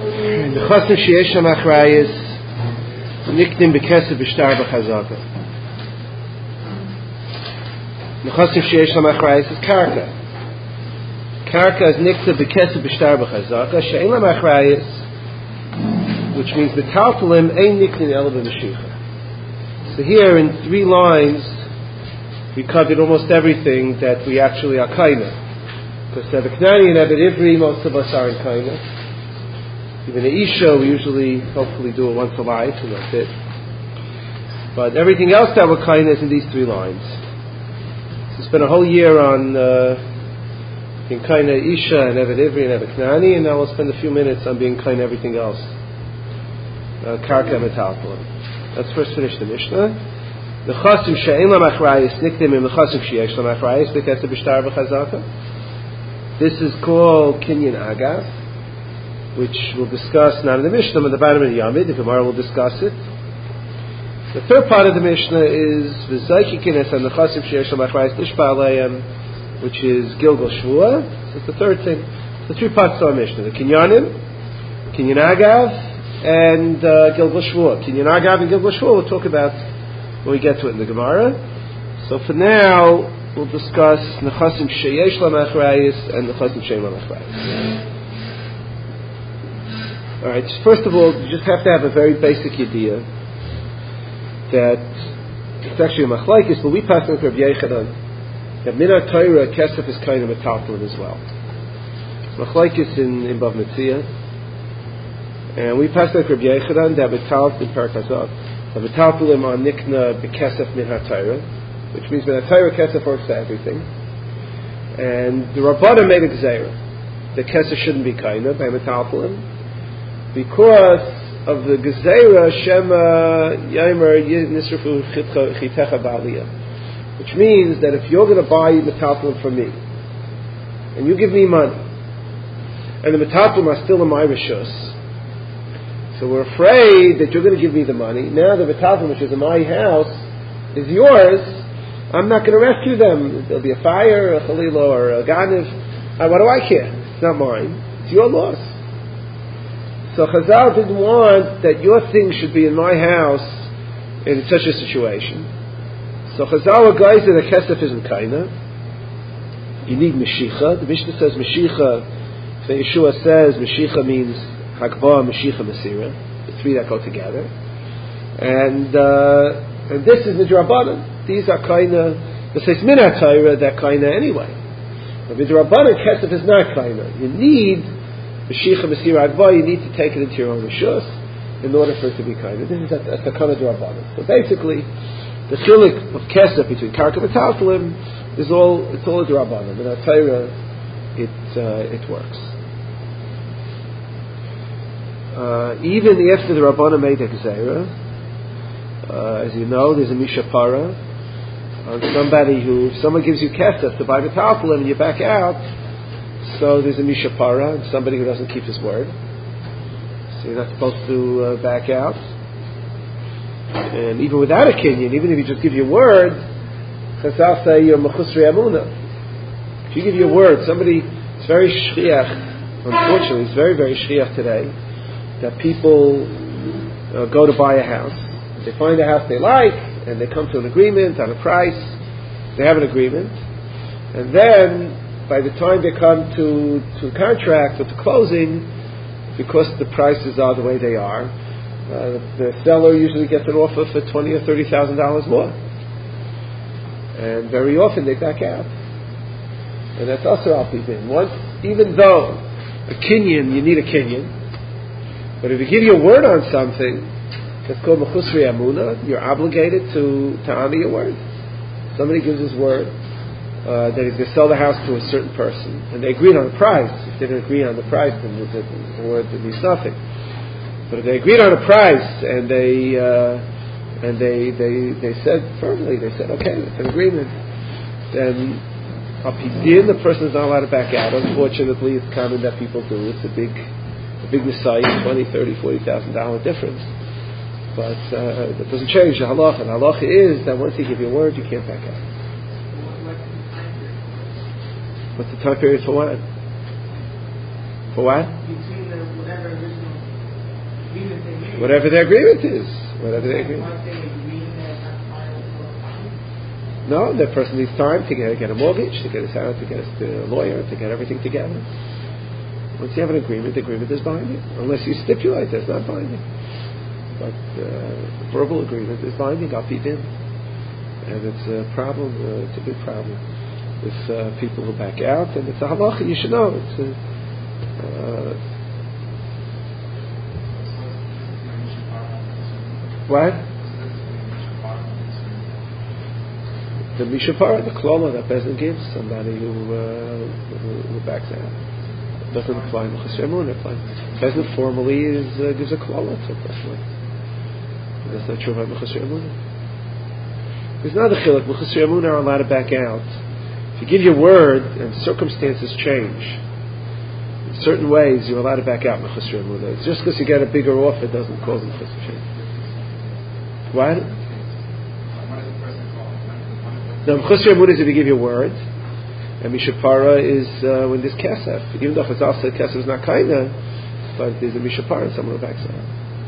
Nechasim sheyesh sham achrayis niknim bekesef b'shtar b'chazaka. Nechasim sheyesh sham achrayis is karka. Karka is nikta bekesef b'shtar b'chazaka. She'en lam achrayis, which means metaltalim ein niknin ela b'mashicha. So here in 3 lines we covered almost everything that we actually are kaina. Because Eved Knani and Eved Ivri, most of us are in kaina. Even the Isha, we usually, hopefully, do it once a life, and that's it. But everything else that we're kaina is in these 3 lines. So spent a whole year on in kaina Isha and Eved Ivri and Eved Knani, and now we'll spend a few minutes on being kaina everything else. Karka metaltalim. Let's first finish the Mishnah. The chasim she'en lam achrayis nikdim im chasim sheyesh lam achrayis b'kesef b'shtar b'chazaka. This is called Kinyan Agav, which we'll discuss not in the Mishnah, but in the bottom of the Yamid. The Gemara will discuss it. The third part of the Mishnah is V'zayki kines and the chasim sheyesh lam achrayis nishba aleim, which is Gilgal Shvua. So it's the third thing. The 3 parts of our Mishnah: the Kinyanim, Kinyan Agav, and Gilgal Shvua. Kinyan Agav and Gilgal Shvua we'll talk about when we get to it in the Gemara. So for now, we'll discuss Nechasim Sheyesh Lam Achrayis and Nechasim She'en Lam Achrayis. Alright, first of all, you just have to have a very basic idea that it's actually a machlaikis, but we pass on Rabbi Yechanan that Min HaTorah Kesef is kind of metaltalim as well. Machlaikis in Bav Metzia, and we pass on Rabbi Yechanan that metaltalim in Parak Hazav. The metaltalim are nikna bekesef min haTorah, which means min haTorah kesef works for everything. And the Rabbanan made a gzeira that kesef shouldn't be kaina by metaltalim because of the gzeira shema yamer nisrafu chitecha ba'aliyah, which means that if you're going to buy metaltalim from me and you give me money and the metaltalim are still in my rishus, so we're afraid that you're going to give me the money. Now the metaltalim, which is in my house, is yours. I'm not going to rescue them. There'll be a fire, a chalila, or a ganiv. What do I care? It's not mine. It's your loss. So Chazal didn't want that your thing should be in my house in such a situation. So Chazal guys that a kesef isn't kaina. You need Meshicha. The Mishnah says Meshicha. So Yeshua says Meshicha means Hakba, Meshicha, Mesira, the 3 that go together, and this is Midrabanan. These are kaina. This is Min HaTorah that kaina anyway. But Midrabanan Kesef is not kaina. You need Meshicha, Mesira, Hakba. You need to take it into your own rishus in order for it to be kaina. This is a takana Drabanan. So basically, the chilik of Kesef between Karka and metaltalim is all a Drabanan. Min HaTorah, it works. Even after the Rabbana made a Gezerah, as you know, there's a Mishapara on somebody if someone gives you kesef to buy metaltalim and you back out, so there's a Mishapara, and somebody who doesn't keep his word. So you're not supposed to back out. And even without a kinyan, even if you just give your word, Chazal say you're mechusrei amuna. If you give your word, it's very shchiach, unfortunately, it's very, very shchiach today, that people go to buy a house. They find a house they like, and they come to an agreement on a price. They have an agreement. And then, by the time they come to contract or to closing, because the prices are the way they are, the seller usually gets an offer for $20,000 or $30,000 more. And very often they back out. And that's also al pi din. Even though a kinyan, you need a kinyan, but if you give your word on something, that's called mechusrei amuna, you're obligated to honor your word. Somebody gives his word that he's going to sell the house to a certain person, and they agreed on the price. If they didn't agree on the price, then the word means nothing. But if they agreed on a price and they said firmly, they said, okay, it's an agreement, then the person is not allowed to back out. Unfortunately, it's common that people do. It's a big mistake, $20,000, $30,000, $40,000 difference. But that doesn't change the halacha. The halacha is that once you give your word, you can't back out. What's the time period for what? For what? Between whatever original Whatever their agreement is. Whatever their agreement. No, that person needs time to get a mortgage, to get his house, to get a lawyer, to get everything together. Once you have an agreement, the agreement is binding. Unless you stipulate it's not binding. But verbal agreement is binding, al pi din. And it's a problem, it's a big problem with people who back out, and it's a halacha, you should know. It's what? The mishapara, the klola that Bezdin gives somebody who backs out. It doesn't apply in Chesed Emunah. Bezdin formally gives a klola to a person. That's not true about Chesed Emunah. There's not a chiluk. Chesed Emunah are allowed to back out. If you give your word and circumstances change, in certain ways you're allowed to back out in Chesed Emunah. It's just because you get a bigger offer doesn't cause them to change. What? The Chesed Emunah is if you give your word, and Mishapara is when there's Kesef. Even though Chazal said Kesef is not kinda, but there's a Mishapara and someone who backs out.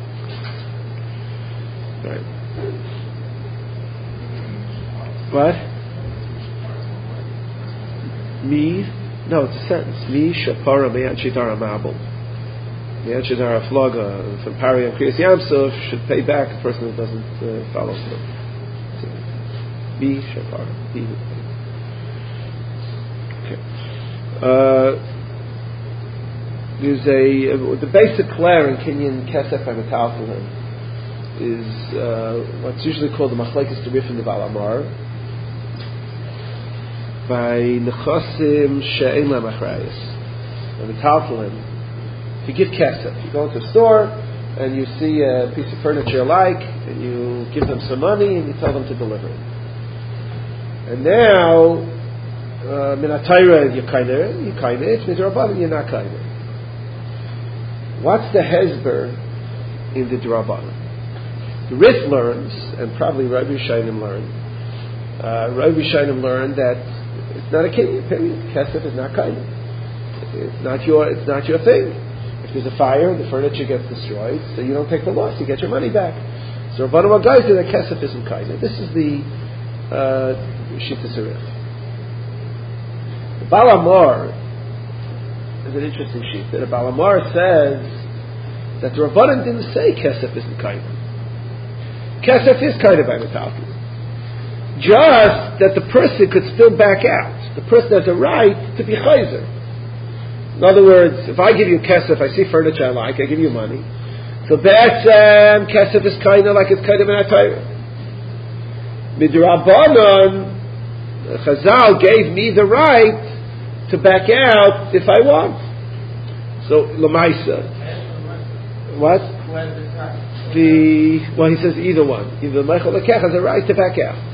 Right. What? Me? No, it's a sentence. Me Shapara Me'at Shidara Mabel. Me'at Shidara Floga from Pari and Kriyas Yamsuf should pay back a person who doesn't follow through. Be Shapar. Be. Okay. There's the basic clair in Kinyan Kesef and Metalfalim is what's usually called the Machlekes Derif and the Balamar by Nechosim She'en Lamachrayis and Metalfalim. If you give Kesef, you go into a store and you see a piece of furniture you like, and you give them some money and you tell them to deliver it. And now, Minatayra, you're kind of, it's Midrabanan, you're not kind of. What's the Hezber in the Drabanan? The Rif learns, and probably Rabbi Shainim learned, that it's not a kinyan, period. Kesef is not kind of. It's not your thing. If there's a fire, the furniture gets destroyed, so you don't take the loss, you get your money back. So Rabbanim guys say that Kesef isn't kind of. This is the Shita Serif. The Balamar is an interesting sheet. The Balamar says that the Rabbanan didn't say Kesef isn't kind of. Kesef is kind of by Metalki. Just that the person could still back out. The person has a right to be chayzer. In other words, if I give you Kesef, I see furniture I like, I give you money. So Be'etzem, Kesef is kind of like it's kind of an Atayra. Midrabanan, Chazal gave me the right to back out if I want. So Lamaisa. What? He says either one. Either Michael Lekech has a right to back out.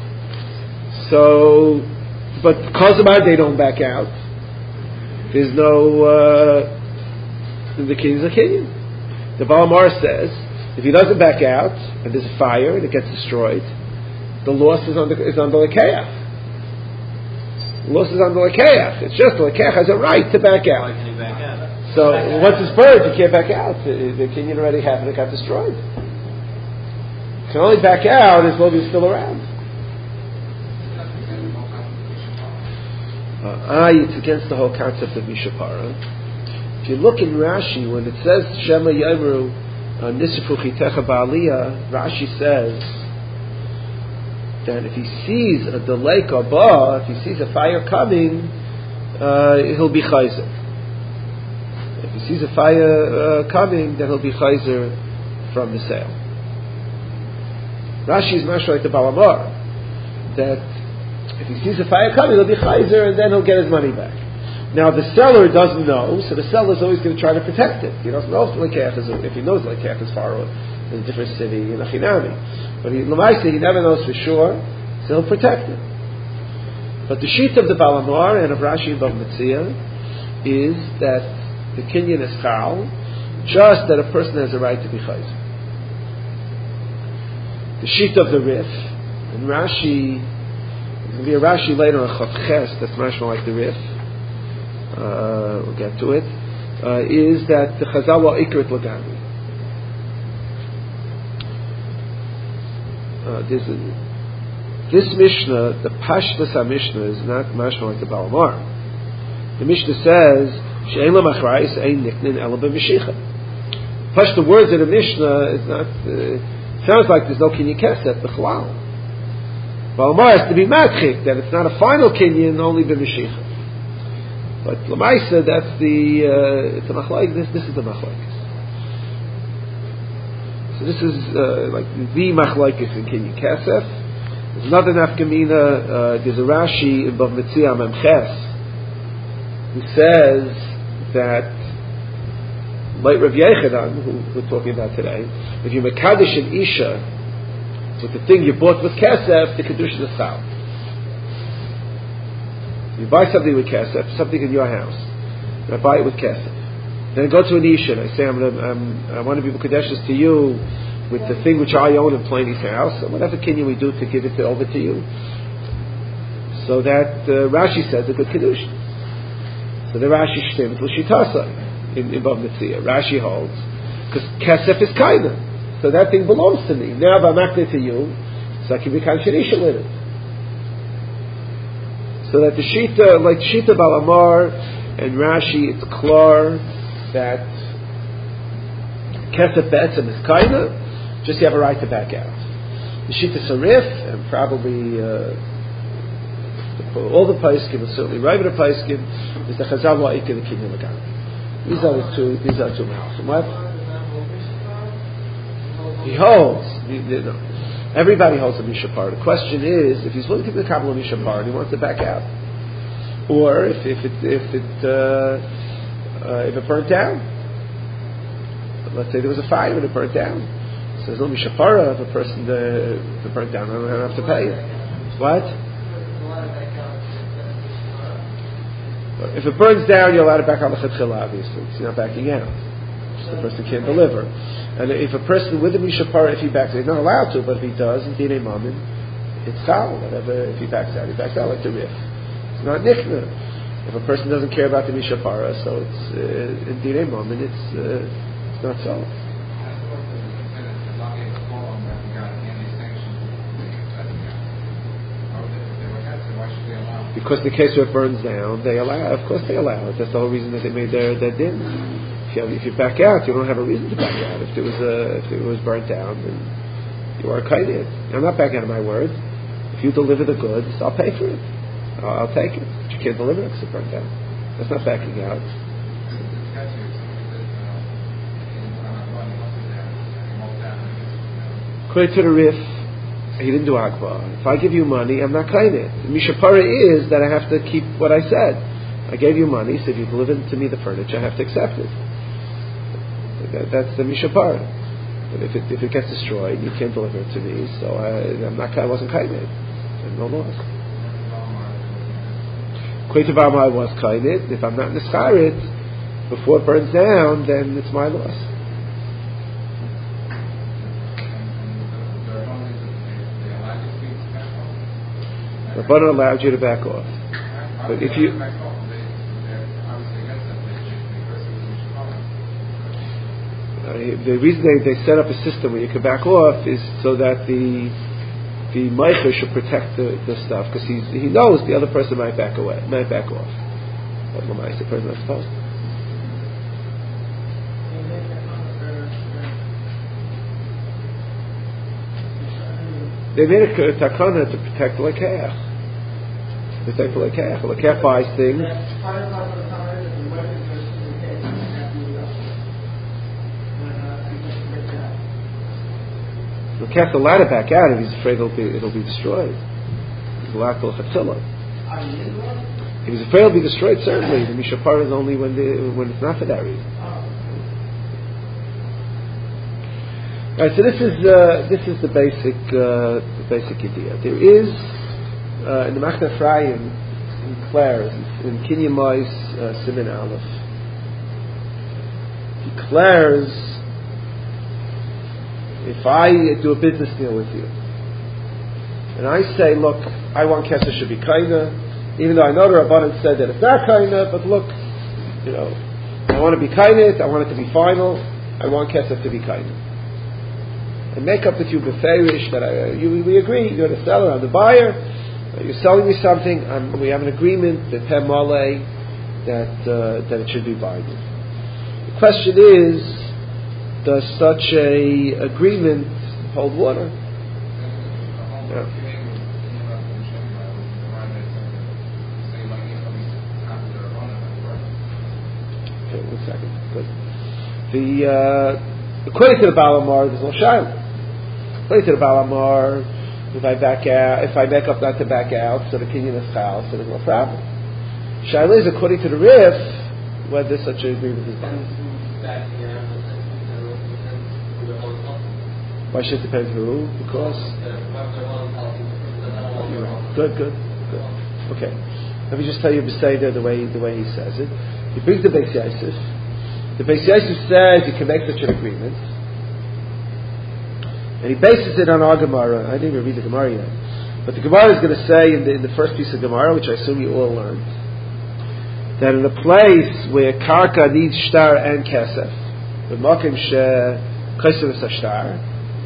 So, but because of that they don't back out. There's no the king is a kinyan. The Balamar says if he doesn't back out and there's a fire and it gets destroyed, the loss is on the Lekeach. The loss is on the Lekeach. It's just the Lekeach has a right to back out. Why can he back out? So once it's burned, you can't back out. The kinyan already happened; it got destroyed. You can only back out as long as you're still around. It's against the whole concept of Mishapara. If you look in Rashi, when it says Shema Yamru Nisfu Chitecha Ba'aliyah, Rashi says that if he sees a delay kabah, if he sees a fire coming, he'll be chayzer. If he sees a fire coming, then he'll be chayzer from the sale. Rashi is much like the Balamar, that if he sees a fire coming, he'll be chayzer, and then he'll get his money back. Now the seller doesn't know, so the seller is always going to try to protect it. He doesn't know if he knows Lekech is far away in a different city in Achinami, but he never knows for sure, so he'll protect it. But the sheet of the Balamar and of Rashi and Bava Metzia is that the kinyan is chal, just that a person has a right to be chayzer. The sheet of the Rif and Rashi, there's going to be a Rashi later on Chavches that's much more like the Rif. We'll get to it. Is that the Chazal wa ikrit l'gami. this Mishnah, the Pashtus HaMishnah, is not mashma like the Baal Mar. The Mishnah says, She'en lamachrayis ein niknin ela b'mishicha. The words of the Mishnah is not, sounds like there's no kinyan kesef, b'chlal. Baal Mar has to be matchik, that it's not a final kinyan, only b'mishicha. But Lamaisa, that's it's a machlaik, this is the machlaik. So this is like the machlaikis in kinyan kesef. There's another nafkamina. There's a Rashi in Bav Metzia Memches who says that, like Rav Yechanan, who we're talking about today, if you mekadosh an isha with the thing you bought with kesef, the kedusha is chal. You buy something with kesef, something in your house, and I buy it with kesef. Then I go to an isha and I say, I want to be Mekadeshes to you with the thing which I own in Plany's house, and whatever kinyan we do to give it over to you. So that Rashi says a good Kiddush. So the Rashi shtims l'shitasa in Bav Metzia. Rashi holds, because kesef is kaina, so that thing belongs to me. Now if I'm acting to you, so I can be kind shanisha with it. So that the Shita, like Shita Baal Amar and Rashi, it's klar that kesef be'etzem is kaina, just you have a right to back out. The Shita Sarif, and probably all the Paiskim, and certainly Ravid Paiskim, is the Chazal Wa'ika, the Kinyan Lagan. These are two mouths. What? He holds. Everybody holds a Mishapar. The question is, if he's willing to give the Kabbalah Mishapar and he wants to back out, or if it burnt down. Let's say there was a fire and it burnt down. So there's no Mishapara if a person if it burnt down, I don't have to pay it. What? If it burns down, you're allowed to back out the Chetchila, obviously. It's not backing out. So the person can't deliver. And if a person with a Mishapara, if he backs out, he's not allowed to, but if he does, in Dinei Mammon, it's chal. Whatever, if he backs out like the Rif. It's not Nichna. If a person doesn't care about the Mishapara, so it's in Dinei Mammon, it's not so. Because the case where it burns down, they allow. Of course, they allow it. That's the whole reason that they made their din. If you back out, you don't have a reason to back out. If it was burnt down, then you are kainid. I'm not backing out of my word. If you deliver the goods, I'll pay for it. I'll take it. But you can't deliver it because it burned down. That's not backing out. According to the Rif, he didn't do Akbar. If I give you money, I'm not kainid. The Mishapara is that I have to keep what I said. I gave you money, so if you deliver to me the furniture, I have to accept it. That's the Mishapara. But if it gets destroyed, you can't deliver it to me, so I wasn't kainid. No loss. According to Baal I was kainid. If I'm not nischarit before it burns down, then it's my loss. Rabbanan allowed you to back off. But if you... the reason they set up a system where you can back off is so that the meicher should protect the stuff, because he knows the other person might back off. But the person not supposed to. They made a takana to protect the lekeach. Protect the lekeach. The lekeach buys things. The lekeach allowed to back out if he's afraid it'll be destroyed. He's allowed to chatzilah. If he's afraid it'll be destroyed, certainly. The mishapar is only when it's not for that reason. All right, so this is the basic idea. There is in the Machna Ephraim in Clare in Kinyan Mois Simin Aleph, he declares, if I do a business deal with you and I say, look, I want Kesef should be kaina, even though I know the Rabbanan said that it's not kaina, but look, I want to be kaina, I want it to be final, I want Kesef to be kaina. I make up with you beferish that we agree, you're the seller, I'm the buyer, you're selling me something, we have an agreement, the Peh Maleh, that it should be binding. The question is, does such a agreement hold water? Yeah. Okay, 1 second. Good. According to the Baal Amar, there's no shayla. According to the Baal Amar, if I make up not to back out, so the kinyan is chal, so there's no problem. Shayla is according to the Rif, whether such an agreement is done. Why should it depend who? Because good. Okay. Let me just tell you Beseder the way he says it. He brings the Beis Yosef. The Beis Yosef says you can make such an agreement, and he bases it on our Gemara. I didn't even read the Gemara yet, but the Gemara is going to say in the first piece of Gemara, which I assume you all learned, that in a place where karka needs shtar and kesef, the makim she chesed shtar,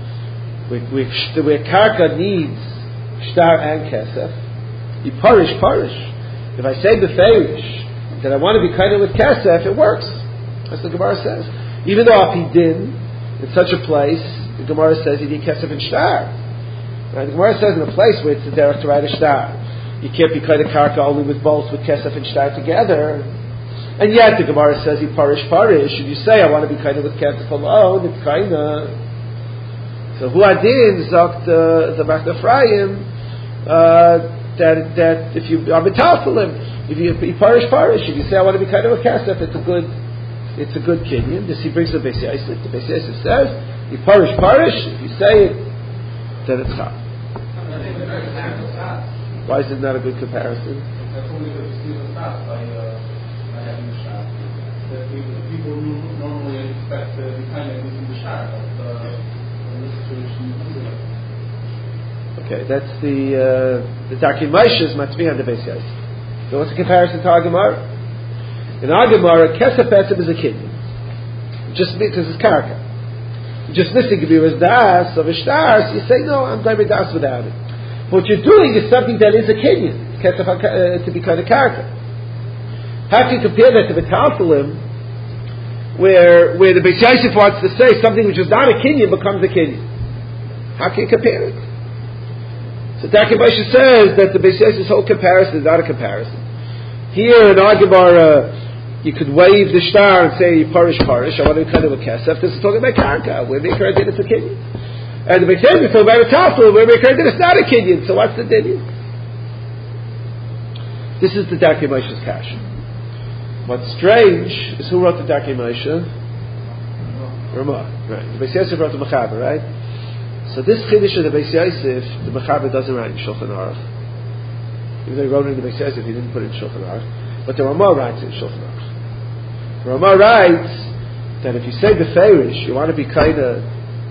where karka needs shtar and kesef, you parish. If I say beferish that I want to be kind of with kesef, it works. That's what the Gemara says. Even though if he did in such a place, the Gemara says you need kesef and shtar. Right? The Gemara says in a place where it's a derech to write a shtar, you can't be kind of karka only with both with kesef and shtar together. And yet the Gemara says you parish. If you say I want to be kind of with kesef alone, it's kind of. So who adin zokt the Machna Ephraim that if you are metaltalim, if you parish, if you say I want to be kind of a kesef, it's a good kinyan. This he brings the Beis Yosef. The Beis Yosef says you parish. If you say it, then it's chal. Why is it not a good comparison? People normally expect the kind of in the shah, but in this situation, okay, that's the Darkei Moshe is matzmi on the Beis Yosef. So what's the comparison to our Gemara? In our Gemara, kesef etzem is a kinyan, just because it's karka. Just missing Gebiras das of a shtar, so you say no, I'm going to be das without it. What you're doing is something that is a kinyan, kesef to be kind of karka. How can you compare that to the Taltalim, where the Beis Yosef wants to say something which is not a kinyan becomes a kinyan? How can you compare it? So Darkei Moshe says that the Beis Yosef's whole comparison is not a comparison. Here in our Gemara, you could wave the shtar and say parish. I want to be kind of a kesef. This is talking about karka. Where the Ikar did it's a kinyan, and the Beis Yosef is talking about a Taltalim where the Ikar did it's not a kinyan. So what's the dinyan? This is the Darkei Moshe's kash. What's strange is who wrote the Darkei Moshe? Ramah, right? The Beis Yosef wrote the Mechaber, right? So this chiddush of the Beis Yosef, the Mechaber doesn't write in Shulchan Aruch. Even though he wrote it in the Beis Yosef, he didn't put it in Shulchan Aruch. But the Ramah writes it in Shulchan Aruch. The Ramah writes that if you say beferish, you want to be kind of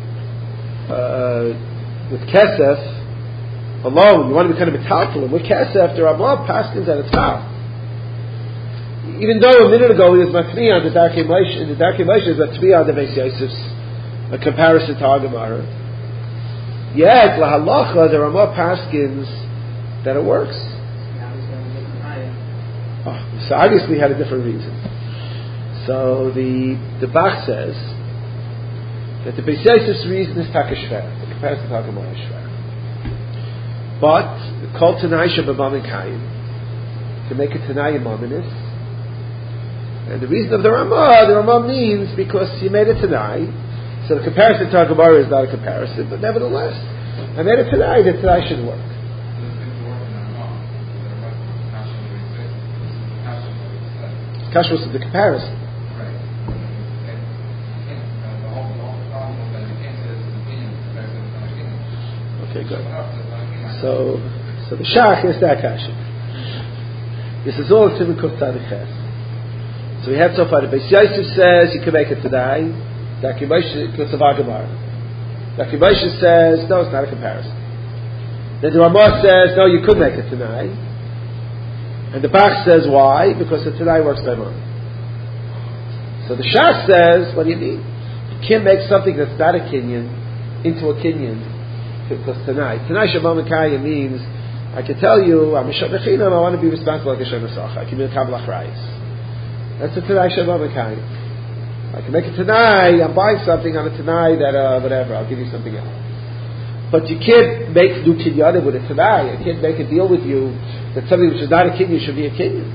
with kesef alone. You want to be kind of metaltalim with kesef. The Ramah paskins at its mouth. Even though a minute ago he was matmi on the Darkei Moshe, and the Darkei Moshe is matmi on the Beis Yosef's a comparison to our Gemara. Yet lahalacha the Ramah paskins that it works. So obviously he had a different reason. So the Bach says that the Beis Yosef's reason is takashver, the comparison to our Gemara is shver. But the kol tanai shebabamin kayim to make a tanai mominus. And the reason of the Ramah means because he made a Tanai. So the comparison to our Gemara is not a comparison, but nevertheless, I made a Tanai that Tanai should work. Kash was the comparison. Okay, good. So the Shach is that Kasha. This is all Tzimah Kuf Tzadik Ches. So we have so far the Beis Yosef says you can make it today. Darkei Moshe because of our Gemara. Darkei Moshe says no, it's not a comparison. Then the Ramah says no, you could make it tonight. And the Bach says why? Because the tonight works by money. So the Shach says, what do you mean? You can't make something that's not a kinyan into a kinyan, because Tanai Shabbat Mekayim means, I can tell you, I'm a Shabbat I want to be responsible like a Shem Masach. I can be a Kabbalah Achrayis. That's a Tanai Shabbat Mekayim. I can make a Tanai, I'm buying something on a Tanai that, whatever, I'll give you something else. But you can't make new kinyanim with a Tanai. I can't make a deal with you that something which is not a kinyan should be a kinyan.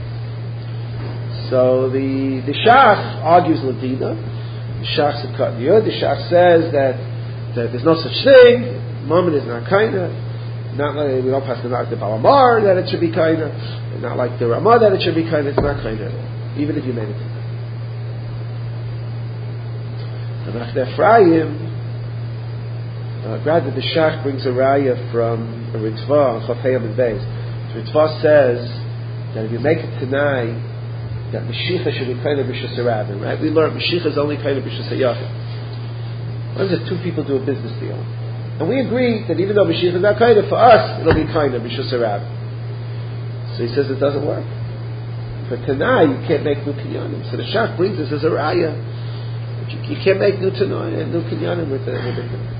So the Shach argues Ladina. The Shach says that there's no such thing. Moment is not kinda. Not like we don't pass the Balamar that it should be kinda. Not like the Ramah that it should be kinda. It's not kinda at all, even if you made it. The Machne Ephraim, rather the Shach brings a raya from a Ritva on Chafayim and Beis. The Ritva says that if you make it tonight, that Mashiach should be kind of B'Shus Rabin, right? We learned Mashiach is only kind of B'Shus Yachid. What is it? Two people do a business deal, and we agree that even though Mashiach is not kind of, for us it'll be kind of B'Shus Rabin. So he says it doesn't work. For Tanai, you can't make new kinyanim. So the Shach brings this as a raya. You can't make new Tanai and new kinyanim with it.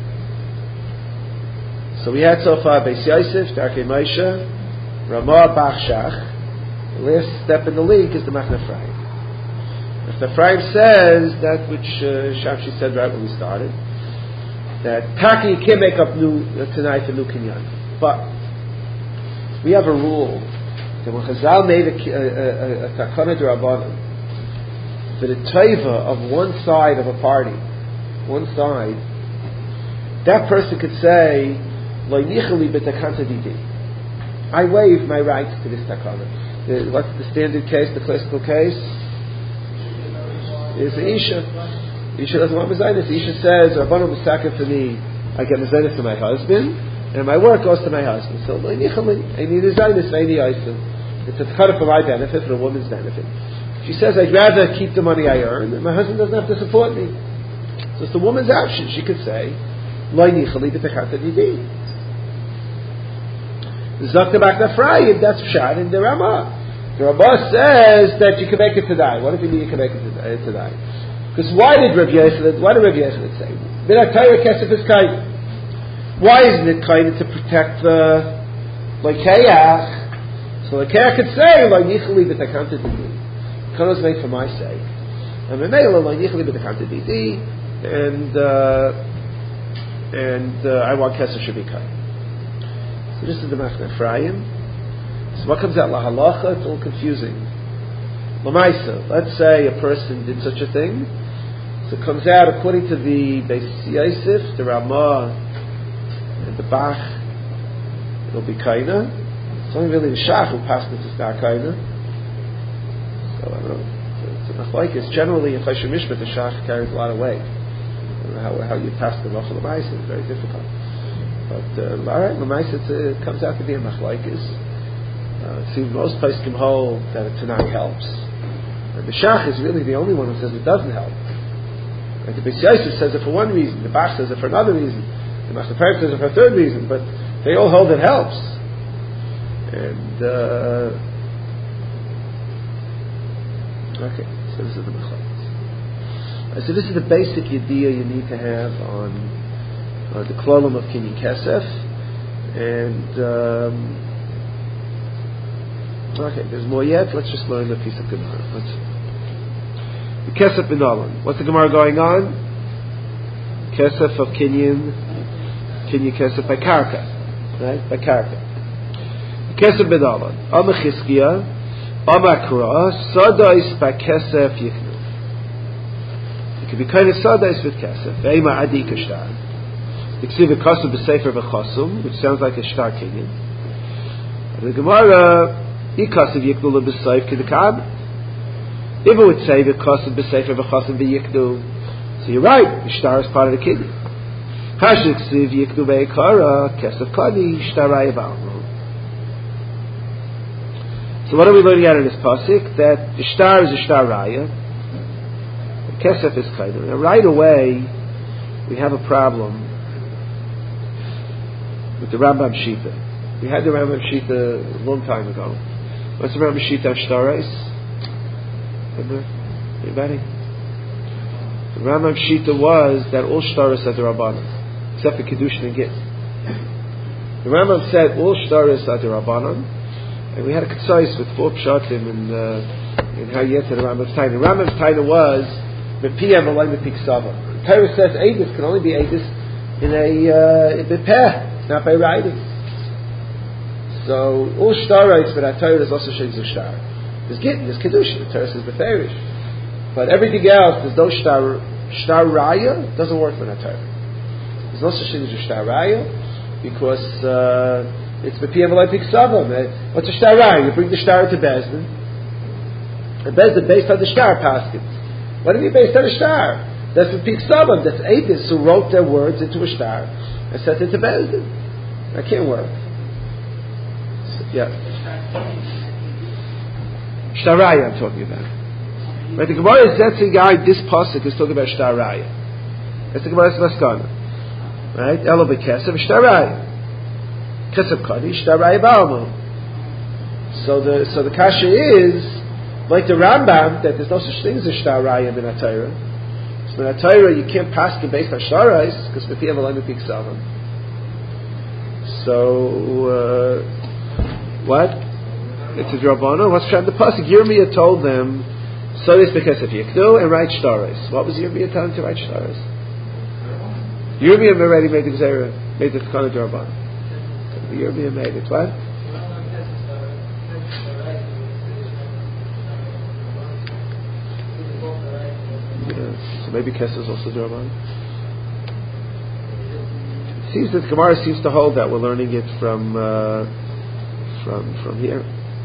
So we had so far Beis Yosef, Darkei Moshe, Ramah, Bach Shach. The last step in the link is the Machne Ephraim. Machne Ephraim says that which Shamshi said right when we started, that Taki you can't make up new tonight for new kinyan. But we have a rule that when Chazal made a takana d'Rabbanan, for the taiva of one side of a party, one side, that person could say, Lo nichali b'takanta didi. I waive my rights to this takana. What's the standard case, the classical case? Is the Isha. Isha doesn't want Mezainis. Isha says, Rabbanu Misaka for me, I get Mezainis to my husband, and my work goes to my husband. So, I need Mezainis, I need Isim. It's a cut for my benefit, for a woman's benefit. She says, I'd rather keep the money I earn, and my husband doesn't have to support me. So it's the woman's option. She could say, Lo nichali b'tekata didi. Zakta Machne Ephraim, that's Pshat in the Ramah. The Ramah says that you can make it today. What if you mean you can make it today? Because why did Rav Yechonah say? B'natayra kesef is kind. Why isn't it kind to protect the Lekeach? So Lekeach could say, Lo nichali b'tekanta didi. Kana was made for my sake. And Memela Lo nichali b'tekanta didi. And I want kesef should be kind. So this is the Machne Ephraim. So what comes out lahalacha? It's all confusing. Lamaisa, let's say a person did such a thing. So it comes out according to the Beis Yosef, the Ramah, and the Bach. It'll be kaina. It's only really the Shach who passed it to start kaina. So I don't know. It's a machlokes. Generally, in Choshen Mishpat, the Shach carries a lot of weight. I don't know how you pass the Rochel Lamaisa. It's very difficult. But all right, Lamaisa, it comes out to be a machlokes. See, most places can hold that a Tanai helps. And the Shach is really the only one who says it doesn't help. And the Beis Yosef says it for one reason, the Bach says it for another reason, the Machne Ephraim says it for a third reason, but they all hold it helps. And okay, so this is the machlokes. So this is the basic idea you need to have on the klolim of Kinyan Kesef, and okay, there's more yet. Let's just learn a piece of Gemara. The Kesef bin Alan. What's the Gemara going on? Kesef of Kinyan Kesef by Karka, right? By Karka. Kesef bin Alan. Ama Chizkiya, Ama Kra, Sadais by Kesef Yiknu. It could be kind of Sadais with Kesef. Eima Adi Kashtar. The Ksiva Kasum b'Sefer v'Chasum, which sounds like a Shtar Kinyan. The Gemara. If it would say the Kasav b'Sefer v'Chasam v'Yiknu, so you're right, the Shtar is part of the Kinyan. Hashik Siv Yiknu ve'Ekara Kesef Kani Shtar Raya Ba'almo. So what are we learning out of this pasuk? That the Shtar is a Shtar Raya, the Kesef is Kani. Now right away we have a problem with the Rambam Shita. We had the Rambam Shita a long time ago. What's the Rambam Shita Shtarais? Anybody? The Rambam Shita was that all Shtarais are the Rabbanim. except for Kedushin and Git. The Rambam said all shtaris are derabanan, and we had a concise with 4 pshatim in how you get to the Rambam's taina. The Rambam's taina was mepiyam alay mepik sava. The Torah says edus can only be edus in a bepeh, not by writing. So all shtaris for that Torah is also sheiks of shtar. There's Git, there's Kedushin. The Torah says beferish, but everything else there's no shtar raya doesn't work for that Torah. There's no such thing as a shtar raya because it's bepiyam alay mepik sava. What's a shtar raya? You bring the shtar to Bezdin. The Bezdin based on the shtar paskins. What do you mean based on a shtar? That's the Pik Sabam, that's Aedis who wrote their words into a shtar and sent it to Bezdin. That can't work. So, yeah. Shtaraya I'm talking about. Right, the Gemara is Zetzing guy, this pasuk is talking about Shtaraya. That's the Gemara's Maskana. Right? Elo Bekesav, Shtaraya. Kesav Kadi, Shtaraya Ba'almo. So the kasha is, like the Rambam, that there's no such thing as a Shtaraya in Atayra. So in Atayra you can't pass it based on Shtarais, because Mepiyam Alay Mepik Savam. So, what? It's a Drabbana. What's the pasuk? Yirmiyah told them, so this because of Yikdu, and write Shtarais. What was Yirmiyah telling to write Shtarais? Yirmiyah already made the Gzera, made the Tkana Drabbana. Yirmiyah made it. What? So maybe Kesser is also Draban. It seems that Gemara seems to hold that we're learning it from here.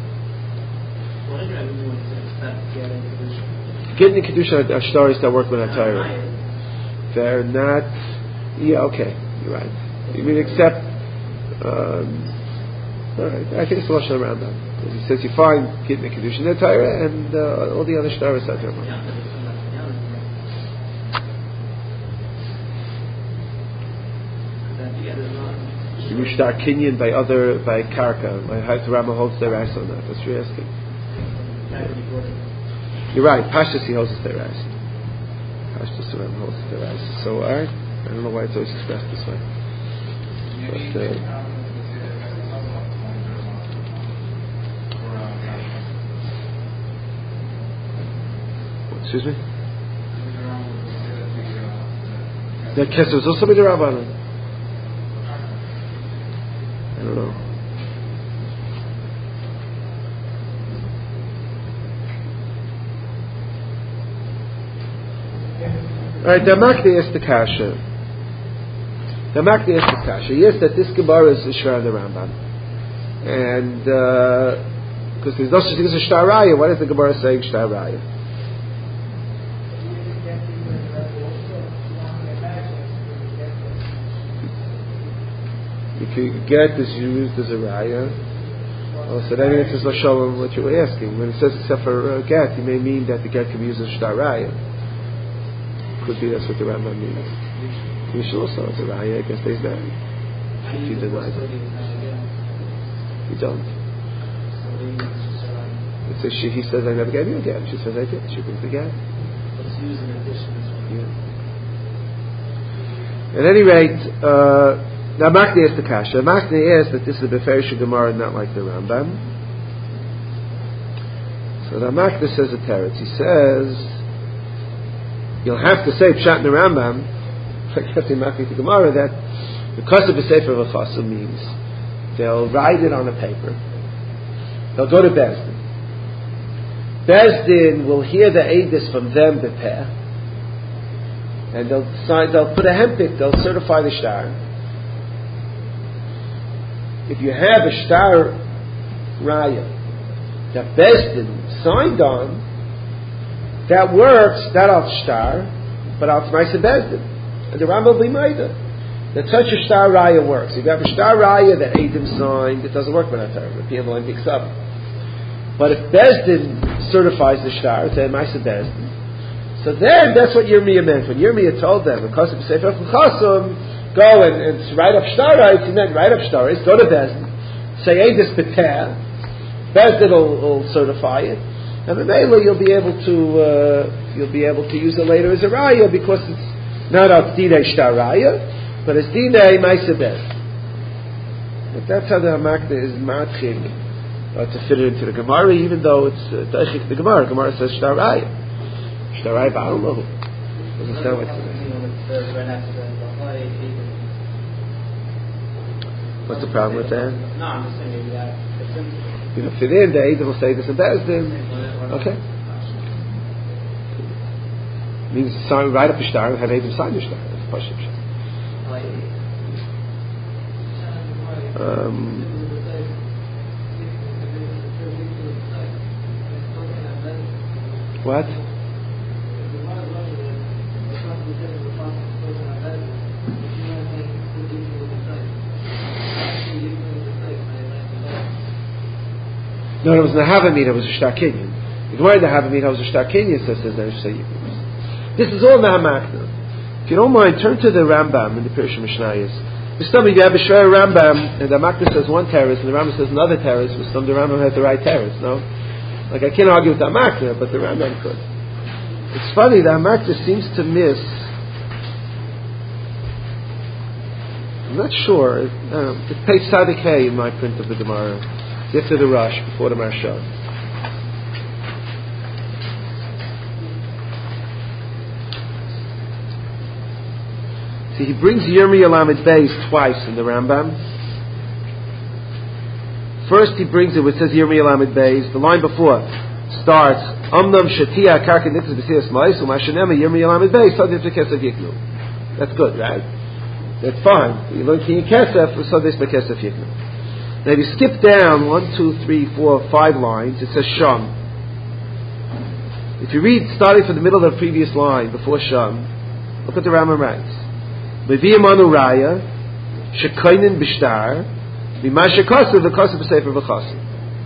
Getting the Kedusha are stories that work with Atayra. They're not. Yeah, okay, you're right. You mean except? All right, I think it's the Lashon around that. He says you find getting the Kedusha in Atayra and all the other stories that are. You start kinyan by karka. How the Rama holds their ass on that. That's what you're asking. You're right. Pashtus he holds their ass. Pashtus the Rama holds their ass. So alright. I don't know why it's always expressed this way. But, excuse me? The Kesser is also by the Rabbanan. I don't know. Alright, the Makdi is the Kasha. Yes, that this Gemara is Ishra and the Rambam. And, because there's no such thing as a Shtaraya, why is the Gemara saying Shtaraya? If you get is used as a raya, so that answers Lashalom what you were asking. When it says except for get, you may mean that the get can be used as shtar raya. Could be that's what the Rambam means. Mishnah also is a raya. I guess there's that. If you deny it, you don't. It says he says I never gave you a get. She says I did. She brings the get. It's used in addition. Yeah. At any rate. Now Makni is the Kasha. Makni is that this is a Beferish Gemara, not like the Rambam. So the Makni says a teretz. He says you'll have to say Pshat in the Rambam, like that's in Makni the Gemara, that because of the Sefer V'chasu means they'll write it on a paper. They'll go to Bezdin. Bezdin will hear the Eidus from them Bepeh, and they'll put a hempik. They'll certify the shtar. If you have a shtar raya that Bezdin signed on, that works, that al shtar, but al t'maisa Bezdin. And the Rambam b'mayda. That such a shtar raya works. If you have a shtar raya that Eidim signed, it doesn't work with that time. The PML picks up. But if Bezdin certifies the shtar, it's a t'maisa Bezdin. So then, that's what Yirmiyah meant. When Yirmiyah told them, because of Sefer Chasam, go and write up shtarais, he meant write up shtarais, go to Bezdin, say Eidus B'Teh, Bezdin will certify it, and then you'll be able to use it later as a raya because it's not al t'didei shtaraya, But it's dinei ma'aseh bez. But that's how the Hamakna is matching to fit it into the Gemara, even though it's Daichik the Gemara. Gemara says Shtaraya. Shtaraya ba'almahu. Doesn't sound like something. What's the problem with that? No, I'm just saying that. You know, fit in, the Eidim will say this and Bezdin. Okay. Means sign right up a star and have Eidim sign your star. That's Pashim Shtar. What? No, it was in the Havamina, it was a Shtar Kinyan. If you were in the Havamina, it was a Shtar Kinyan, so it says that you say this is all Nahamakna. If you don't mind, turn to the Rambam in the Pirush Mishnayos. If you have a Shver Rambam, and the Makna says one terrace, and the Rambam says another terrace, but some the Rambam has the right terrace, no? Like, I can't argue with the Makna, but the Rambam could. It's funny, the Makna seems to miss, I'm not sure, it's page Sadik Hay in my print of the Gemara. It's after the Rush, before the Marsha. See, he brings Yirmiyah Lamed Beis twice in the Rambam. First he brings it where it says Yirmiyah Lamed Beis. The line before starts Amnam Shatia Karka Nitzes B'Siyas Ma'is U'Mashanema Yirmiyah Lamed Beis Sadeh B'Kesef Yiknu. That's good, right? That's fine. You learn Kiyin Kesef Sadeh B'Kesef Yiknu. Now if you skip down 1, 2, 3, 4, 5 lines, it says Sham. If you read starting from the middle of the previous line before Sham, look what the Rambam writes. Meviyamanu Raya, Shekainin Bishtar, Mimasha Kosev, the Kosev B'Sefer V'Chosev.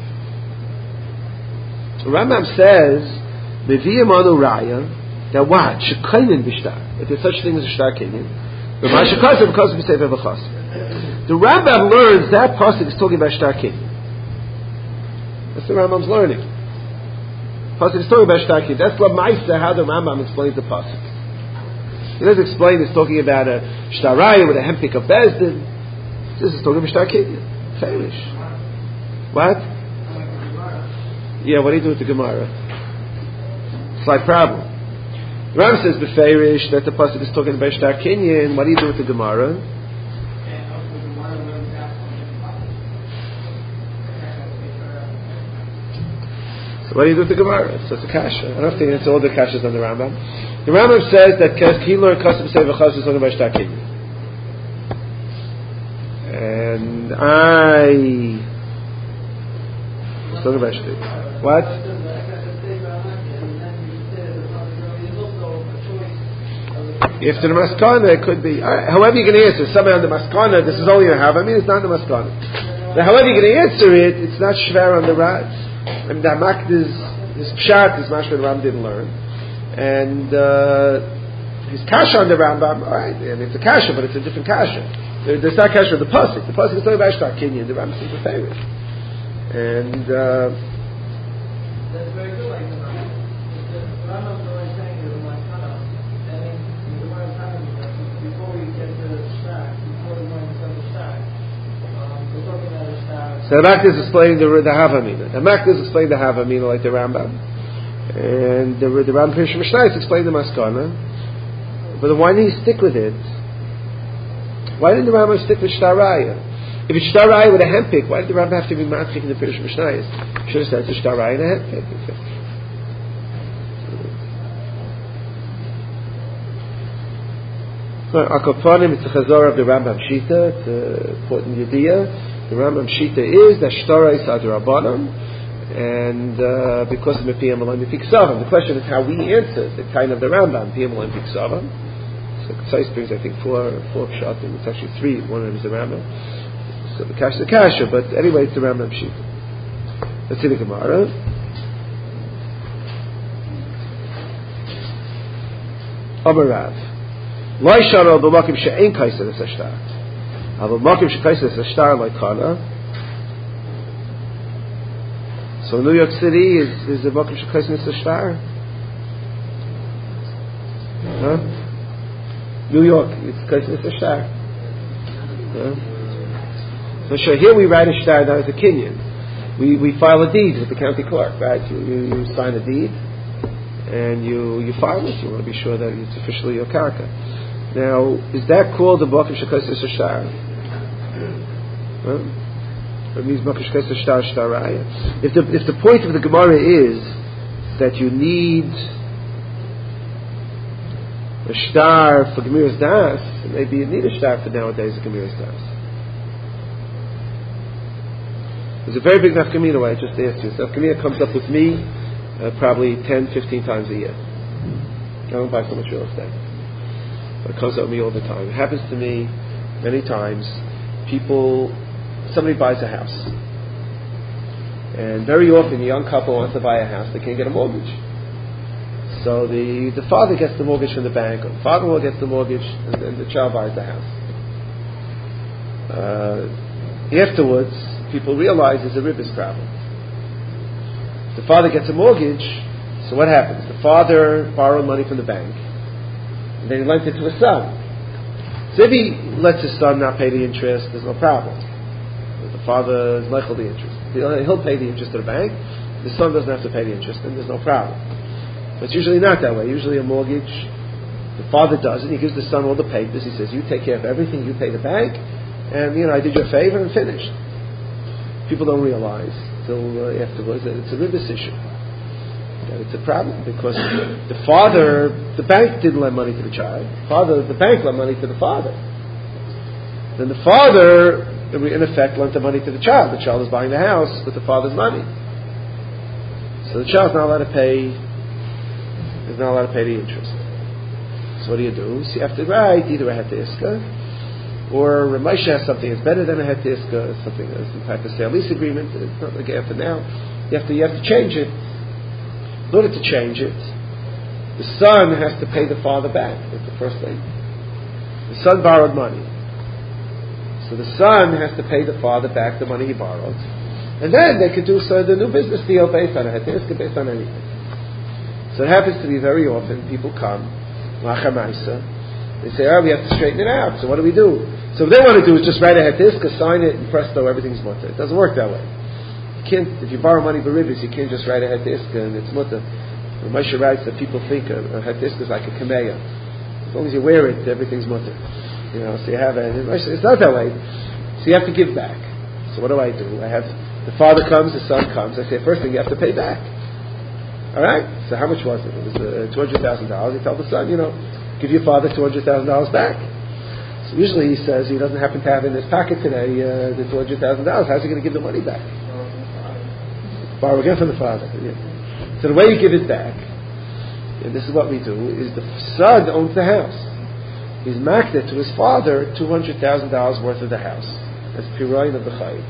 The Rambam says, Meviyamanu Raya, that what? Shekainin Bishtar. If there's such thing as a Shtar Kinyan, Mimasha Kosev, the Kosev B'Sefer V'Chosev. The Rambam learns that pasuk is talking about Shtar Kinyan. That's the Rambam's learning. Pasuk is talking about Shtar Kinyan. That's Lamaisa, how the Rambam explains the pasuk. He doesn't explain it's talking about a shtaraya with a hempik of Bezdin. This is talking about Shtar Kinyan. Fairish. What? Yeah, what do you do with the Gemara? Slight problem. The Ram says Befeirish that the pasuk is talking about Shtar Kinyan. What do you do with the Gemara? So what do you do with the Gemara? So it's a kasha. I don't think it's all the kashas on the Rambam. The Rambam says that he learned Kosev B'Sefer V'Chosev is talking about Shtar Kinyan. And I was talking about Shtar. What? If the Maskana, it could be. However you're going to answer, somewhere on the Maskana, this is only a have. I mean, it's not the Maskana. Now, however you're going to answer it, it's not Shver on the Raz. I mean, the Hamak is Pshat, is Mashma the Ram didn't learn. And his kasha on the Rambam, alright, and it's a kasha, but it's a different kasha. There's not kasha of the pasuk. The pasuk is talking about Shtar Kinyan. The Rambam seems to favor it. And that's very good, like the Rambam. The Rambam's always saying there's a Maskana. That means the Gemara is talking about before we get to the Shtar, before we learn the Shtar, we're talking about the Shtar. so the Hamak is explaining the Havamina. The Hamak is explaining the Havamina like the Rambam. And the Rambam Pirush Mishnayos explained the Maskana. But why didn't he stick with it? Why didn't the Rambam stick with Shtaraya? If it's Shtaraya with a hempik, why did the Rambam have to be matchik in the Pirush Mishnayos? Should have said it's Shtaraya and a hempik. Akoponim, it's a chazor of the Rambam Shita. It's an important idea. The Rambam Shita is that Shtaraya is Adrabanan. And because of Mepiyam Elohim Piksavam, the question is how we answer the kind of the Rambam Mepiyam Elohim Piksavam. So Ksais brings I think four pshatim. It's actually 3. One of them is the Rambam. So the kasha, but anyway, it's the Rambam Shita. Let's see the Gemara. Amarav Loi Sharo B'Makim She'ein Kaiser Esashtar. But Makim She'Kaiser Esashtar like Kana. So New York City is the Makim Shekais Mitzvah Shtar? Huh? New York, it's Kais Mitzvah Shtar. So sure, here we write a shtar down as a kinyan. We file a deed with the county clerk, right? You sign a deed, and you file it. You want to be sure that it's officially your karka. Now, is that called the book of Shekos Shtar? It means book of Shekos Shtar Shtaraya. If the point of the Gemara is that you need a shtar for Gemiras Das, maybe you need a shtar for nowadays a Gemiras Das. There's a very big nafkamina way I just asked you. So nafkamina comes up with me probably 10, 15 times a year. I don't buy so much real estate, but it comes up with me all the time. It happens to me many times. Somebody buys a house, and very often a young couple wants to buy a house. They can't get a mortgage, so the father gets the mortgage from the bank, or the father-in-law gets the mortgage, and the child buys the house. Afterwards, people realize there's a ribbis problem. The father gets a mortgage, so what happens? The father borrowed money from the bank, and then he lent it to his son. So if he lets his son not pay the interest, there's no problem. The father is liable to the interest. He'll pay the interest to the bank. The son doesn't have to pay the interest, and there's no problem. But it's usually not that way. Usually a mortgage, the father does it. He gives the son all the papers. He says, you take care of everything, you pay the bank, and I did you a favor and finished. People don't realize till afterwards that it's a ribbis issue. That it's a problem because the bank didn't lend money to the child. The bank lent money to the father. Then the father, in effect, lent the money to the child. The child is buying the house with the father's money. So the child's not allowed to pay. Is not allowed to pay the interest. So what do? So you have to write either a hetiska, or Moshe has something that's better than a hetiska, something that's some type of sale lease agreement. It's not like after now. You have to change it. In order to change it, the son has to pay the father back. That's the first thing. The son borrowed money, so the son has to pay the father back the money he borrowed, and then they could do the new business deal based on a hetiska, based on anything. So it happens to be very often people come, they say, we have to straighten it out. So what do we do? So what they want to do is just write a hetiska, sign it, and presto, everything's mutter. It doesn't work that way. You can't, if you borrow money for ribbis, you can't just write a hetiska and it's mutter. Moshe writes that people think a hetiska is like a kameya. As long as you wear it, everything's mutter. So you have it's not that way. So you have to give back. So what do? I have the father comes, the son comes. I say, first thing you have to pay back. All right. So how much was it? It was $200,000. He told the son, give your father $200,000 back. So usually he says he doesn't happen to have in his pocket today the $200,000. How's he going to give the money back? Borrow again from the father. Yeah. So the way you give it back, and this is what we do, is the son owns the house. He's maked it to his father $200,000 worth of the house. That's piroin of the chayv.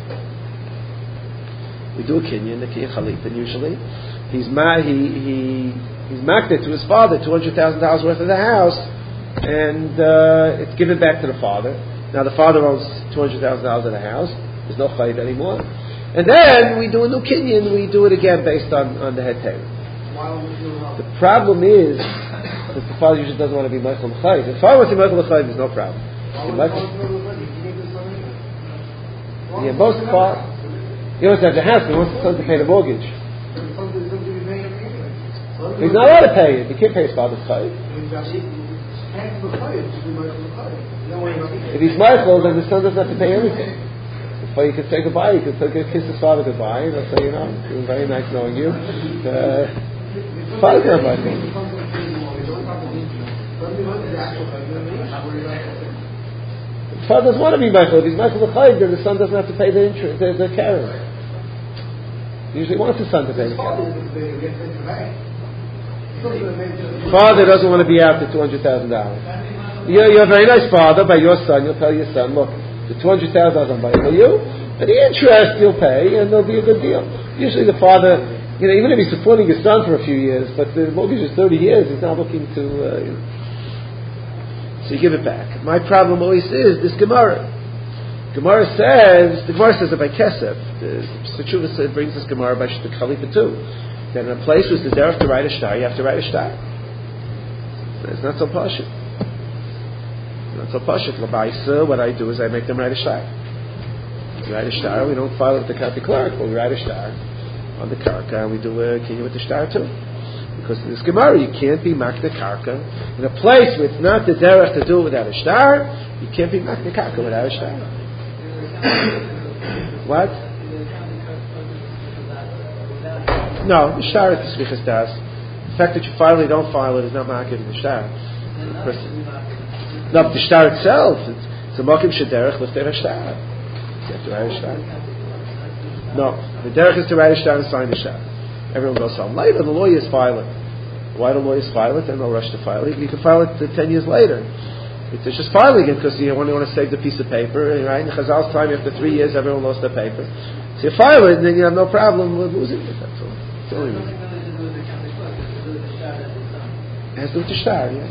We do a kinyan, the kinyan chalipin usually. He's maked it to his father $200,000 worth of the house, and it's given back to the father. Now the father owns $200,000 of the house. There's no chayv anymore. And then we do a new kinyan. We do it again based on the heter. The problem is that the father usually doesn't want to be Michael L'chayv. If the father wants to be Michael L'chayv, there's no problem. Most fathers, he wants to have the house, but he wants the son to pay the mortgage. He's not allowed to pay it. He can't pay his father's chayv. If he's Michael, then the son doesn't have to pay anything. Or you could say goodbye. You could kiss his father goodbye, and he'll say, it was very nice knowing you. Father's not Michael. The father doesn't want to be Michael. If he's Michael the chayv, then the son doesn't have to pay the interest, the karen. He usually wants the son to pay the karen. Father doesn't want to be out the $200,000. You're a very nice father by your son. You'll tell your son, look, the $200,000 I'm buying for you, and the interest you'll pay, and there'll be a good deal. Usually the father, even if he's supporting his son for a few years, but the mortgage is 30 years, he's not looking to, So you give it back. My problem always is this Gemara. The Gemara says it by Kesef. The Shuva brings this Gemara by the Khalifa too. That in a place where it's derech to write a shtar, you have to write a shtar. It's not so pashut. not so pashut. L'baisa, what I do is I make them write a shtar. We write a shtar. We don't file it with the county clerk, but we write a shtar on the karka, and we do a kinyan with the shtar too. Because in this Gemara, you can't be makna karka in a place where it's not the derech to do it without a shtar. You can't be makna karka without a shtar. What? No, the shtar is the svichas das. The fact that you file it, don't file it, is not makna the shtar. No, the shtar itself, it's a makim shederech with a shtar. You have to write a shtar. No, the derech is to write a shtar and sign the shtar. Everyone goes home later. The lawyers file it. Why do lawyers file it? Then they'll rush to file it. You can file it 10 years later. It's just filing it because you want to save the piece of paper, right? In Chazal's time, after 3 years, everyone lost their paper. So you file it, and then you have no problem with losing it. That's all. It's only it has to do with the shtar, yeah.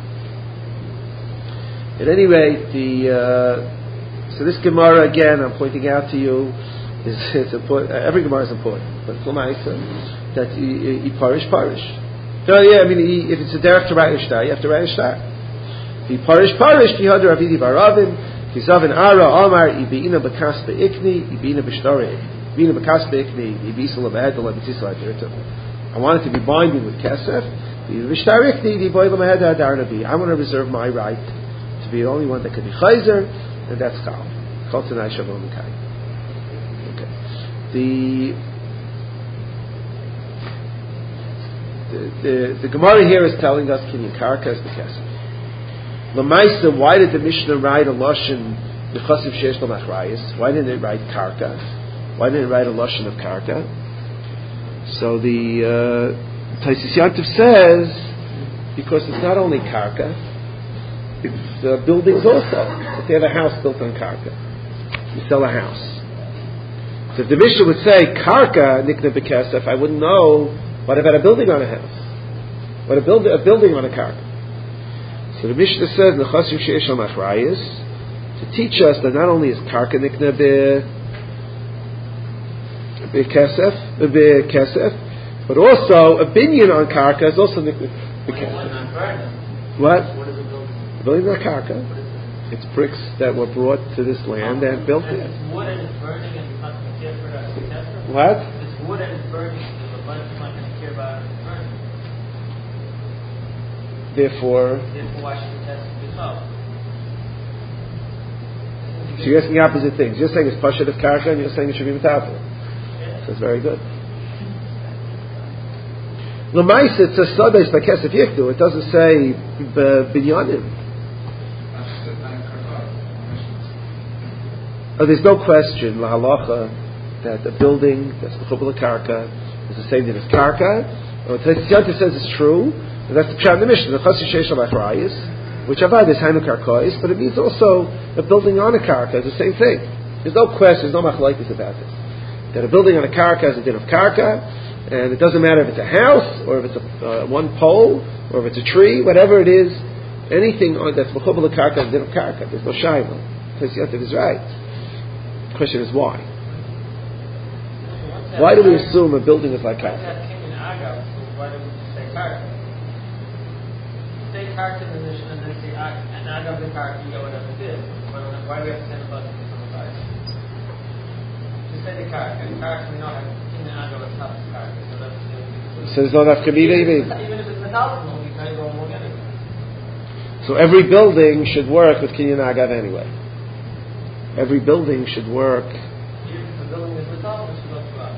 At any rate, so this Gemara again, I'm pointing out to you, it's important. Every Gemara is important, but it's l'maisa that you parish. So yeah, I mean, if it's a derech to write a shtar, you have to write a shtar. If you parish, ki hadar avidi baravim, ki zavin ara amar ibina bekas beikni, ibina b'shtore, ibina bekas beikni, ibisa lebehed lebetzisa adirta. I want it to be binding with kesef. I want to reserve my right to be the only one that can be chayzer, and that's chal. Chal tanai shalom kai. Okay. The Gemara here is telling us kinyan karka is the kesef. L'maisa, why did the Mishnah write a lashon b'chasiv sheish l'machrayis? Why didn't it write karka? Why didn't it write a lashon of karka? So the Taisis Yantiv says because it's not only karka, it's buildings also. If they have a house built on karka, you sell a house. So if the Mishnah would say karka nikna b'kesef, I wouldn't know. What about a building on a house? What a building on a karka? So the Mishnah says nechasim sheish machrayis to teach us that not only is karka nikna b'kesef, but also a binyan on karka is also nikna b'kesef. What? What is a building? A building on karka. It's bricks that were brought to this land and built there. It's wood and it's burning and it's not going to care for that. What? It's wood and it's burning. The bunch is not going to care about it. It's burning. Therefore, why should the test be solved? So you're asking opposite things. You're saying it's pashat of karka, and you're saying it should be metafel. So it's very good. L'mais, it's a sadais by kesef yikdu. It doesn't say binyanim. There's no question lahalacha that a building that's mechubel karka is the same thing as karka. What Taisis Yantiv says is true. And that's the pshat in the Mishnah. The chassid sheish machrayis, which avad is hainu karkais, but it means also a building on a karka is the same thing. There's no question. There's no machlokes about this. That a building on a karka is a din of karka, and it doesn't matter if it's a house or if it's a one pole or if it's a tree, whatever it is, anything that's mechubel karka is a din of karka. There's no shayla. Taisis Yantiv is right. The question is why? Why do we assume a building is like karka? Why do we say karka? Say karka in the Mishnah and then say and agav the karka, you get whatever it is. Why do we have to send a button from the side? Just say the karka. And karka, we know how in the agav it's not the karka. So there's no nafkamina even? Even if it's metallic, we can't go along anyway. So every building should work with kinyan agav anyway. Every building should work. If the building is metallic, it should go throughout.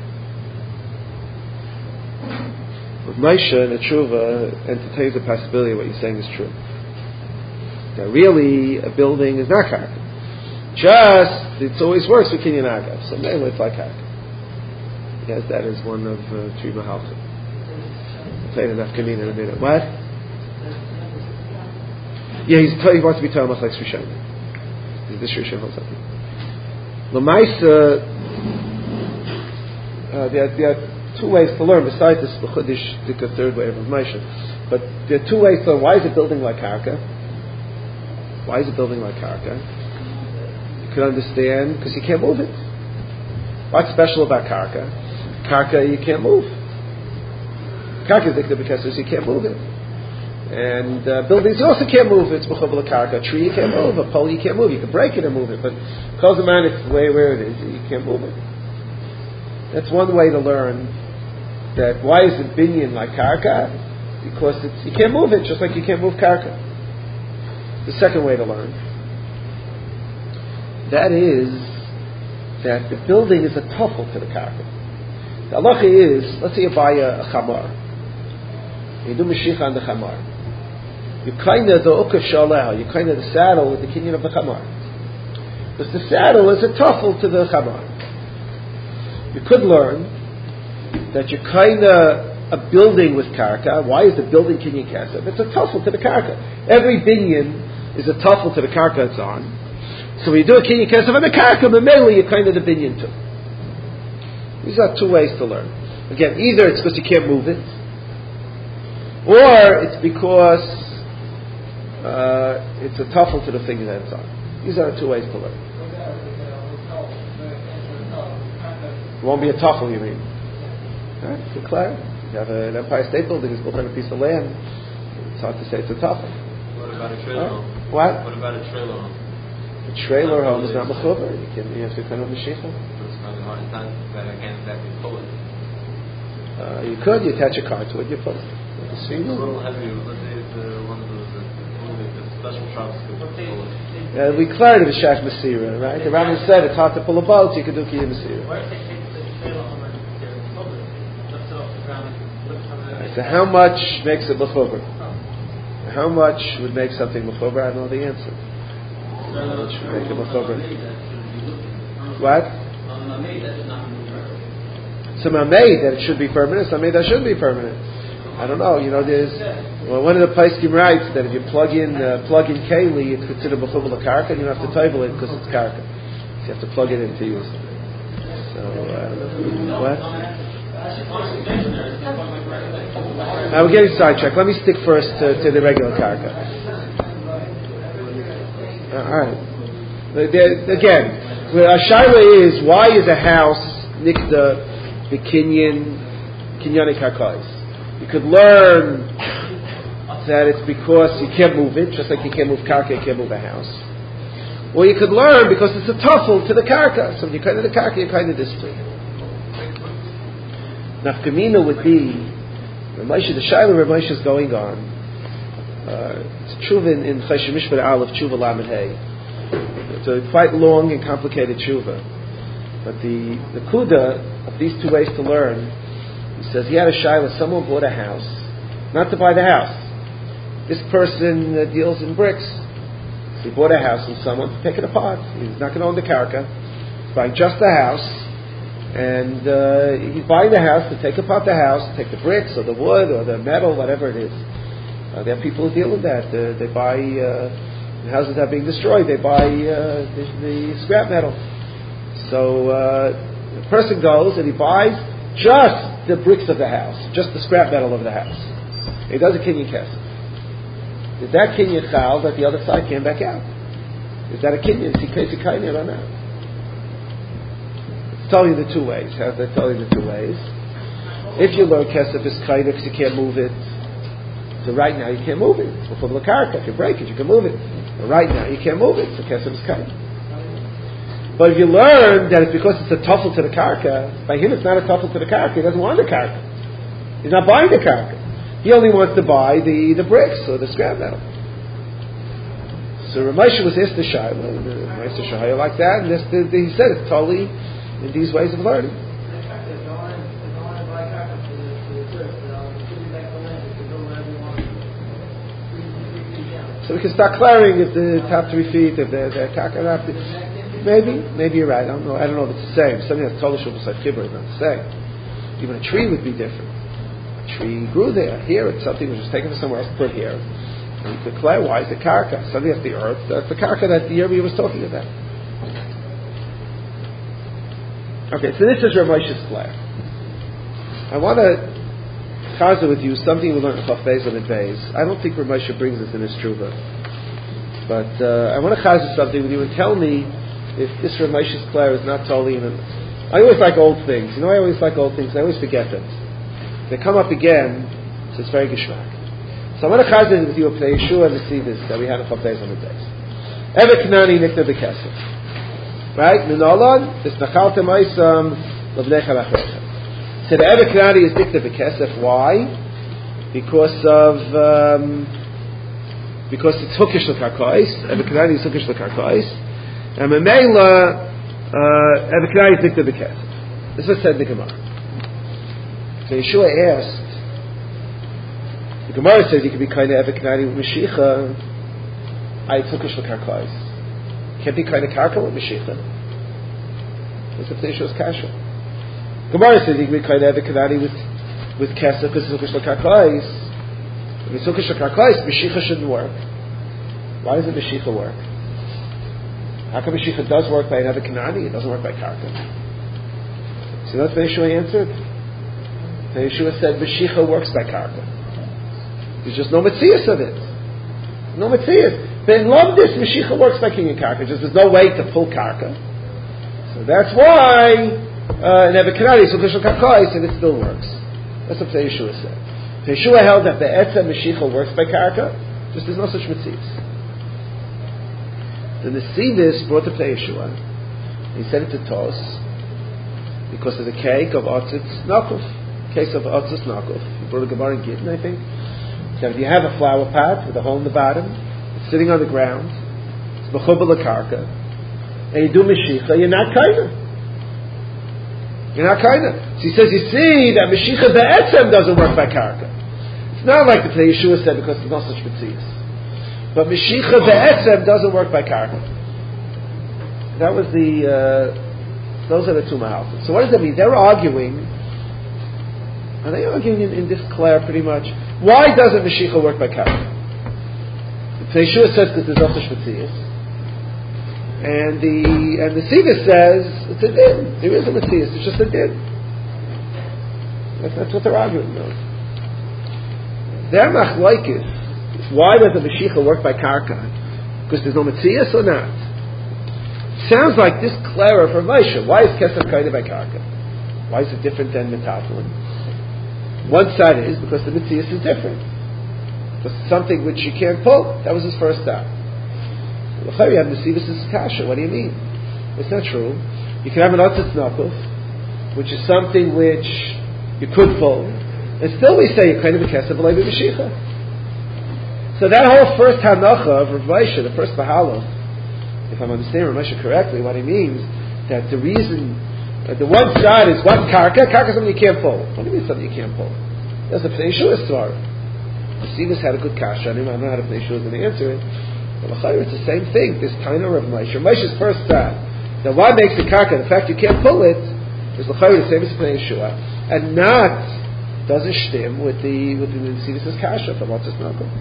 With Moshe and Tshuva entertains the possibility of what you're saying is true. That really a building is not karka. Just it always works with kinyan agav. So maybe it's like karka. Yes, that is one of three mahalchim. I'll tell you the nafkamina in a minute. What? Yeah, he wants to be telling us like Srishan. This Rishon holds up. L'maisa, there are two ways to learn besides this Chudish, the third way of Moshe. But there are two ways to learn. Why is it building like karka? Why is it building like karka? You can understand because you can't move it. What's special about karka? Karka you can't move. Karka is because you can't move it. And buildings you also can't move. It's mechubar l'karka. A tree you can't move. A pole you can't move. You can break it and move it, but because the man it's the way where it is, you can't move it. That's one way to learn that. Why is it binyan like karka? Because you can't move it, just like you can't move karka. The second way to learn, that is that the building is a tuffle to the karka. The halacha is, let's say you buy a chamar. You do mashiach on the chamar. You kind of the ukaf shaleh, you kind of the saddle with the kinyan of the chamar. Because the saddle is a tuffle to the chamar. You could learn that you kind of a building with karka. Why is the building kinyan kesef? It's a tuffle to the karka. Every binyan is a tuffle to the karka it's on. So when you do a kinyan kesef on the karka, memeli you kind of the binyan too. These are two ways to learn. Again, either it's because you can't move it, or it's because it's a tuffle to the thing that it's on. These are the two ways to learn. It won't be a tuffle, you mean? All right, so clear. You have an Empire State Building, it's built on a piece of land. It's hard to say it's a tuffle. What about a trailer home? What? What about a trailer home? A trailer home is not mechubar. You have to kind of mashiach. It's not that I can't exactly pull it. You could. You attach a car to it. You pull it. It's a little heavy. Let's say it's one of those the special trucks could pull it. We cleared the Shach Masira, right? The Rambam said it's hard to pull a boat. You can do Kiyam Masira. So how much makes it mechubar? How much would make something mechubar? I don't know the answer. How much would make it mechubar? What? Some are made that it should be permanent. Some made that shouldn't be permanent. I don't know. There's one of the poskim writes that if you plug in keli, it's considered mechubar l'karka, and you don't have to table it because it's karka. So you have to plug it in to use it. So what? Now we're getting sidetracked. Let me stick first to the regular karka. All right. Again, our shaila is, why is a house nikda kinyanik hakais? You could learn that it's because you can't move it, just like you can't move karka, you can't move a house. Or you could learn because it's a tuffle to the karka. So when you kind of the karka, you kind of display. Nafkamina would be the shaila Rav Moshe is going on. It's tshuva in Choshen Mishpat Aleph, tshuva lamed hey. It's a quite long and complicated tshuva. But the kuda of these two ways to learn, he says he had a shaila. Someone bought a house, not to buy the house. This person deals in bricks. So he bought a house from someone to take it apart. He's not going to own the karka. He's buying just the house. And he's buying the house to take apart the house, take the bricks or the wood or the metal, whatever it is. There are people who deal with that. They buy houses that are being destroyed. They buy the scrap metal. So the person goes and he buys just the bricks of the house, just the scrap metal of the house. He does a kinyan kesef. Is that kinyan chal that the other side came back out? Is that a kinyan? Is he kinyan or not? Tell you the two ways. How they tell you the two ways? If you learn kesef is kaida because you can't move it, so right now you can't move it. Before the karka, if you break it, you can move it. But right now you can't move it, so kesef is kaida. But if you learn that it's because it's a tuffle to the karka, by him it's not a tuffle to the karka. He doesn't want the karka. He's not buying the karka. He only wants to buy the bricks or the scrap metal. So Rav Moshe was asked the shayla, like that, and he said it's totally in these ways of learning. So we can start clearing if the top 3 feet, if the karka not. Maybe you're right. I don't know if it's the same. Something that's totally beside kibber is not the same. Even a tree would be different. A tree grew there. Here it's something which was taken from somewhere else, put here. And you could clear, why is the karka? Something that's the earth. That's the karka that the Yerbi was talking about. Okay, so this is Rav Moshe's class. I want to chazer with you something we learned in Chaf Beis and Beis. I don't think Rav Moshe brings this in his tshuva, but I want to chazer something with you and tell me if this Rav Moshe's class is not totally in. I always like old things. I always like old things. I always forget them. They come up again, so it's very geschmack. So I'm going to chazin with you a Pnei Yeshua and the Sivas that we had a couple days on the days. Eved Knani nikna bekesef. Right? Minolon, this nachaltem oisam l'bnei chalachrechem. So the Eved Knani is nikna bekesef. Why? Because it's hookish l'karkais. Eved Knani is hookish l'karkais. And Memela, Eved Knani is nikna bekesef. This was said in the Gemara. So Yeshua asked, the Gemara says you can be kind of Eved Knani with Mashiach. I took hookish l'karkais. Can't be kind of karka with Mashiach. That's if Yeshua's kasha. Gemara says you can be kind of Eved Knani with Kesef because it's hookish l'karkais. If it's hookish l'karkais, Mashiach shouldn't work. Why doesn't Mashiach work? How come Mashiach does work by an Eved Knani? It doesn't work by karka. So that's what Yeshua answered. Yeshua said Mashiach works by karka. There's just no metzias of it. No metzias. But in Lomdis, Mashiach works by king and karka. Just there's no way to pull karka. So that's why in Eved Knani it's official karkais and it still works. That's what Yeshua said. Yeshua held that the Etza Mashiach works by karka. Just there's no such metzias. Then the Sivas brought to Yeshua. He said it to Tos because of the cake of Otzitz Nakuf. Case of Otzitz Nakuf. He brought a Gemara in Gittin, I think. So if you have a flower pot with a hole in the bottom, it's sitting on the ground, it's b'chubah l'karka, and you do Mashiach, you're not kaina. You're not kaina. So he says, you see that Mashiach be'etzem doesn't work by karka. It's not like the Yeshua said because there's no such metzias. But Mashiach be'etzem doesn't work by karka. That was those are the two mahalchim. So what does that mean? They're arguing. Are they arguing in this Clare pretty much? Why doesn't Mashiach work by karka? The Yeshua says because there's no such metzias. And the Sivas says it's a din. There is a metzias. It's just a din. That's what they're arguing about. Their machlokes. Why doesn't Mashiach work by karka? Because there's no metzias or not? Sounds like this Clara from Moshe. Why is Kesef kind of by karka? Why is it different than Metathlon? One side is because the Mitzias is different. Because it's something which you can't pull. That was his first step. You have Nesivus as Kasha. What do you mean? It's not true. You can have an Otzitz Nakuf, which is something which you could pull, and still we say you're kind of a Kesef V'lei B'Mashiach. So that whole first Hanacha of Rav Moshe, the first Bahala, if I'm understanding Rav Moshe correctly, what he means that the reason the one side is what karka. Karka is something you can't pull. What do you mean something you can't pull? That's a Pnei Yeshua Svara. The Sivas had a good kasha. I don't know how the Pnei Yeshua is going to answer it. But it's the same thing. This kind of Rav Moshe. Moshe's first side. Now what makes it karka? The fact you can't pull it is the same as Pnei Yeshua, and not doesn't stem with the Sivas' kasha from what's not good.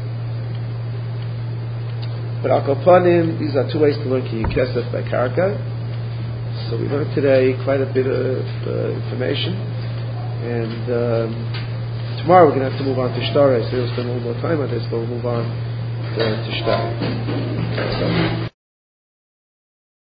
But Al Kopanim, these are two ways to learn Ki Kesef by karka. So we learned today quite a bit of information, and tomorrow we're going to have to move on to Shtar. So we'll spend a little more time on this, but we'll move on to Shtar. So.